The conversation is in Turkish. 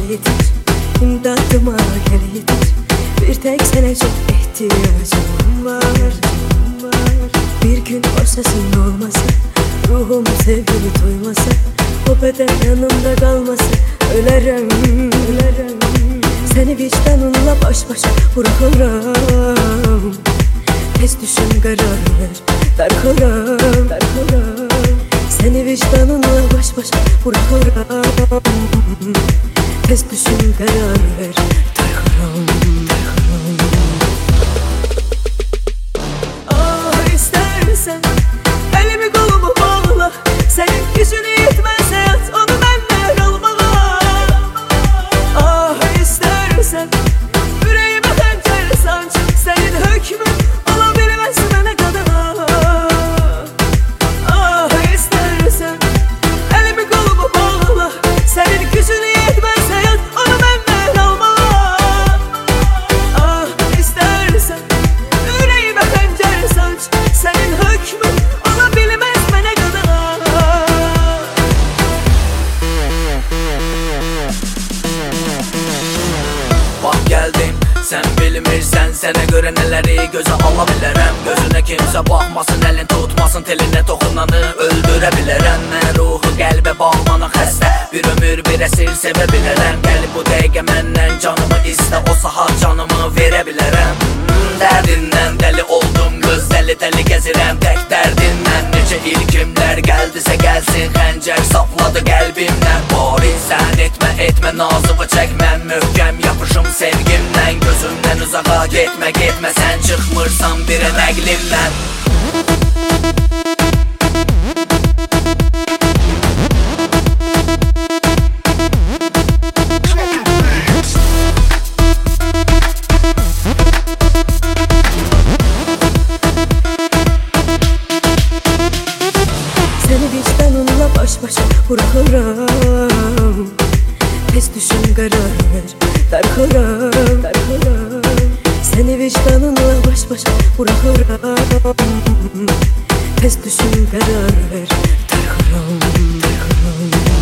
gel yetiş, imdadıma gel yetiş. Bir tek sana çok ihtiyacım var. Bir gün o sesin olmasa, ruhum sevgini duymasa, o beden yanımda kalmasa ölerim, ölerim. Seni vicdanınla baş başa bırakırım. Tez düşün karar ver, darkırım, darkırım. Seni vicdanınla baş başa bırakırım. Tez düşün karar ver, darkırım, darkırım. Ah istersen elimi kolumu bağla, senin gücünü yetmezse yat onu benden almalı. Ah istersen yüreğime pencere sanç, senin hükmün olabilmez bana kadar. Ah istersen elimi kolumu bağla, senin gücünü yetmezse yat onu benden almalı. Ah istersen yüreğime pencere sanç, senin hükmün olabilmez bana kadar. Bak geldim, sen bilmirsən, sənə görə nələri gözə ala bilərəm. Gözünə kimsə baxmasın, əlin tutmasın, telinə toxunanı öldürə bilərəm. Mən ruhu qəlbə bağlanan xəstə, bir ömür bir əsir sevə bilərəm. Gəl bu dəqiqə məndən canımı istə, o saat canımı verə bilərəm. Dərdindən dəli oldum qız, dəli dəli gəzirəm tək dərdindən. Necə ilkimlər gəldisə gəlsin, xəncər sapladı qəlbimdən. Bari sən etmə nazımı çəkmə, möhkəm yapışım sevgimdən. Gözümdən uzağa getmə, sən çıxmırsan bir nəqlimdən. Seni vicdanınla baş başa bırakırım. Tez düşün karar ver, darkırım, darkırım. Seni vicdanınla baş başa bırakırım. Tez düşün karar ver, darkırım, darkırım.